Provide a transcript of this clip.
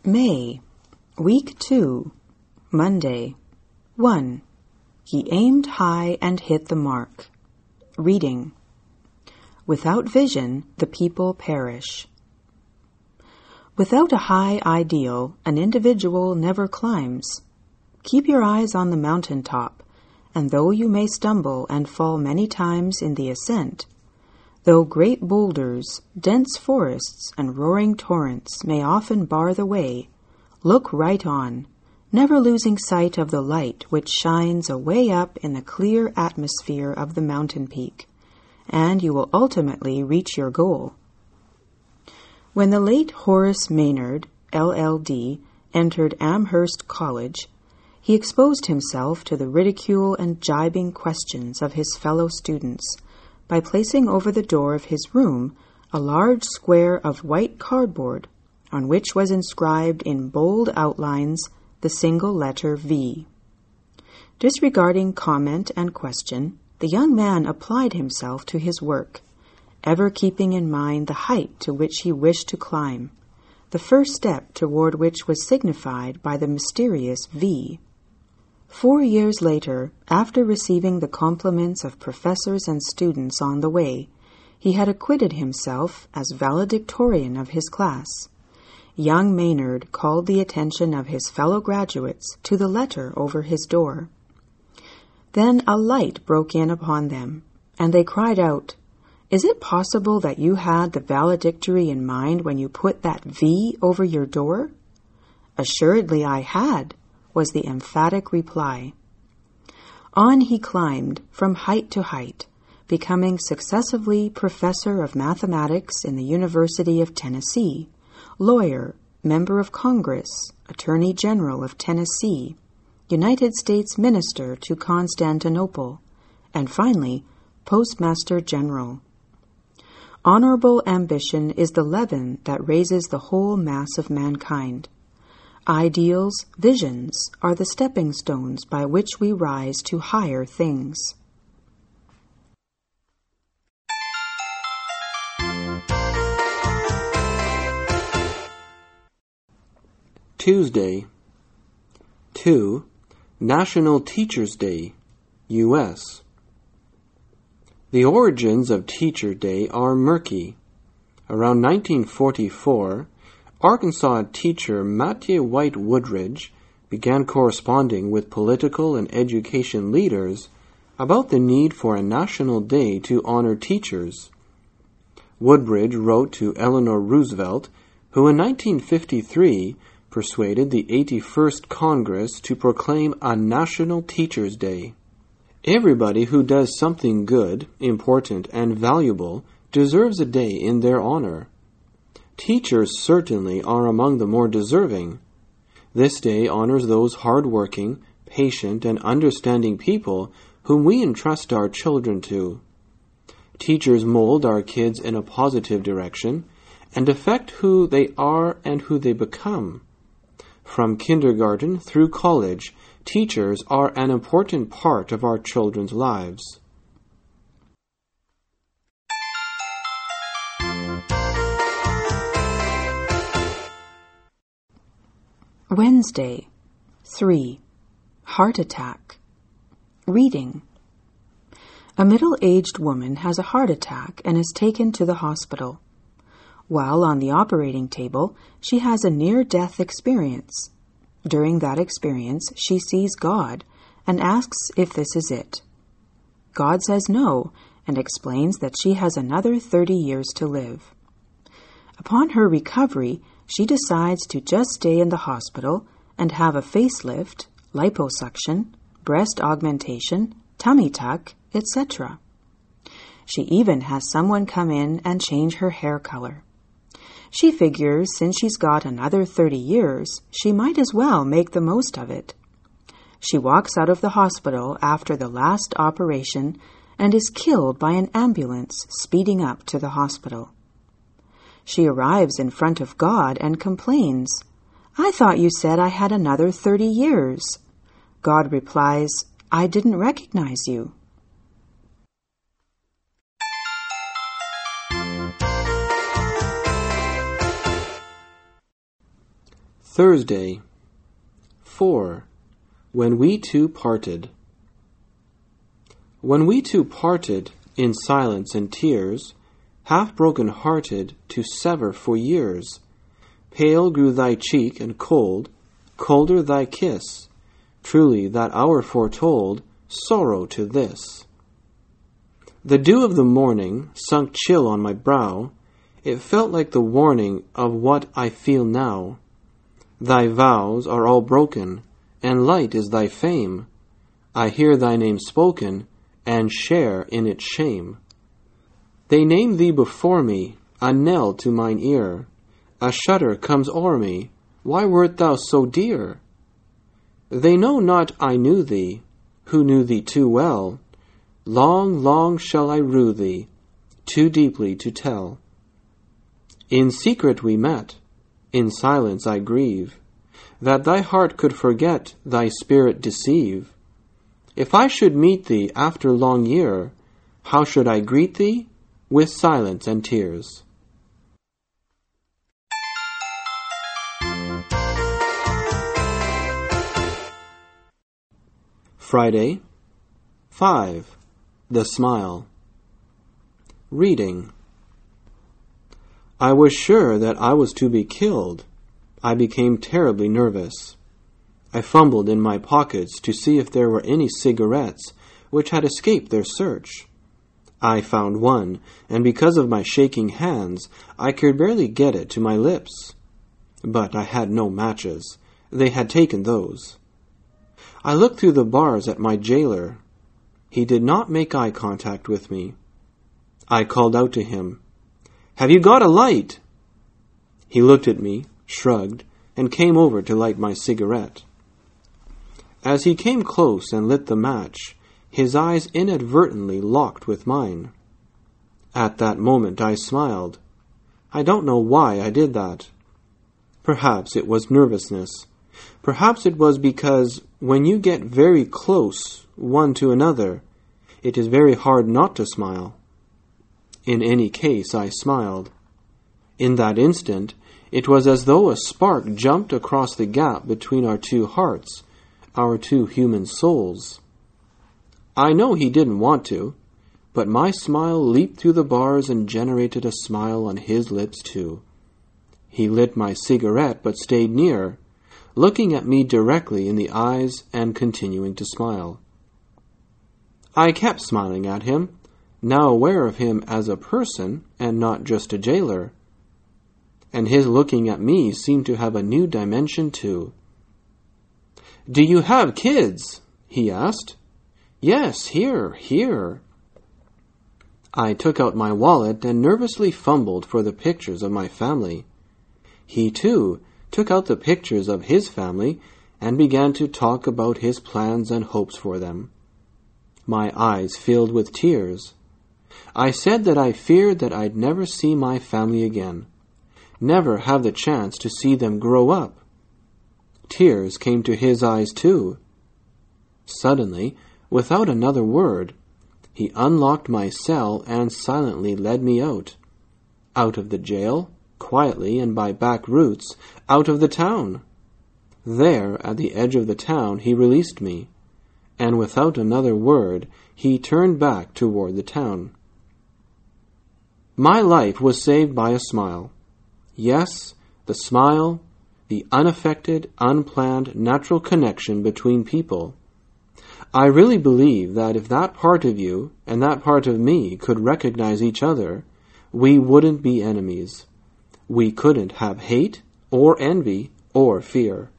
May, Week 2, Monday. 1. He aimed high and hit the mark. Reading. Without vision, the people perish. Without a high ideal, an individual never climbs. Keep your eyes on the mountaintop, and though you may stumble and fall many times in the ascent, though great boulders, dense forests, and roaring torrents may often bar the way, look right on, never losing sight of the light which shines away up in the clear atmosphere of the mountain peak, and you will ultimately reach your goal. When the late Horace Maynard, LL.D., entered Amherst College, he exposed himself to the ridicule and jibing questions of his fellow students by placing over the door of his room a large square of white cardboard on which was inscribed in bold outlines the single letter V. Disregarding comment and question, the young man applied himself to his work, ever keeping in mind the height to which he wished to climb, the first step toward which was signified by the mysterious V. 4 years later, after receiving the compliments of professors and students on the way, he had acquitted himself as valedictorian of his class. Young Maynard called the attention of his fellow graduates to the letter over his door. Then a light broke in upon them, and they cried out, "Is it possible that you had the valedictory in mind when you put that V over your door?" "Assuredly I had," was the emphatic reply. On he climbed from height to height, becoming successively professor of mathematics in the University of Tennessee, lawyer, member of Congress, Attorney General of Tennessee, United States Minister to Constantinople, and finally, Postmaster General. Honorable ambition is the leaven that raises the whole mass of mankind. Ideals, visions, are the stepping stones by which we rise to higher things. Tuesday. 2. National Teachers' Day, U.S. The origins of Teacher Day are murky. Around 1944, Arkansas teacher Matthew White Woodridge began corresponding with political and education leaders about the need for a national day to honor teachers. Woodridge wrote to Eleanor Roosevelt, who in 1953 persuaded the 81st Congress to proclaim a National Teachers' Day. Everybody who does something good, important, and valuable deserves a day in their honor. Teachers certainly are among the more deserving. This day honors those hard-working, patient, and understanding people whom we entrust our children to. Teachers mold our kids in a positive direction and affect who they are and who they become. From kindergarten through college, teachers are an important part of our children's lives. Wednesday. 3. Heart attack. Reading. A middle-aged woman has a heart attack and is taken to the hospital. While on the operating table, she has a near-death experience. During that experience, she sees God and asks if this is it. God says no and explains that she has another 30 years to live. Upon her recovery, she decides to just stay in the hospital and have a facelift, liposuction, breast augmentation, tummy tuck, etc. She even has someone come in and change her hair color. She figures since she's got another 30 years, she might as well make the most of it. She walks out of the hospital after the last operation and is killed by an ambulance speeding up to the hospital. She arrives in front of God and complains, "I thought you said I had another 30 years." God replies, "I didn't recognize you." Thursday. 4. When we two parted. When we two parted, in silence and tears, half broken-hearted, to sever for years, pale grew thy cheek and cold, colder thy kiss, truly that hour foretold sorrow to this. The dew of the morning sunk chill on my brow, it felt like the warning of what I feel now. Thy vows are all broken, and light is thy fame. I hear thy name spoken, and share in its shame. They name thee before me, a knell to mine ear. A shudder comes o'er me, why wert thou so dear? They know not I knew thee, who knew thee too well. Long, long shall I rue thee, too deeply to tell. In secret we met, in silence I grieve, that thy heart could forget, thy spirit deceive. If I should meet thee after long year, how should I greet thee? With silence and tears. Friday. 5. The Smile. Reading. I was sure that I was to be killed. I became terribly nervous. I fumbled in my pockets to see if there were any cigarettes which had escaped their search. I found one, and because of my shaking hands, I could barely get it to my lips. But I had no matches. They had taken those. I looked through the bars at my jailer. He did not make eye contact with me. I called out to him, "Have you got a light?" He looked at me, shrugged, and came over to light my cigarette. As he came close and lit the match, his eyes inadvertently locked with mine. At that moment I smiled. I don't know why I did that. Perhaps it was nervousness. Perhaps it was because when you get very close one to another, it is very hard not to smile. In any case, I smiled. In that instant, it was as though a spark jumped across the gap between our two hearts, our two human souls. I know he didn't want to, but my smile leaped through the bars and generated a smile on his lips too. He lit my cigarette but stayed near, looking at me directly in the eyes and continuing to smile. I kept smiling at him, now aware of him as a person and not just a jailer. And his looking at me seemed to have a new dimension too. "Do you have kids?" he asked. "Yes, here." I took out my wallet and nervously fumbled for the pictures of my family. He, too, took out the pictures of his family and began to talk about his plans and hopes for them. My eyes filled with tears. I said that I feared that I'd never see my family again, never have the chance to see them grow up. Tears came to his eyes too. Suddenly, without another word, he unlocked my cell and silently led me out of the jail, quietly and by back routes, out of the town. There, at the edge of the town, he released me, and without another word, he turned back toward the town. My life was saved by a smile. Yes, the smile, the unaffected, unplanned, natural connection between people. I really believe that if that part of you and that part of me could recognize each other, we wouldn't be enemies. We couldn't have hate or envy or fear.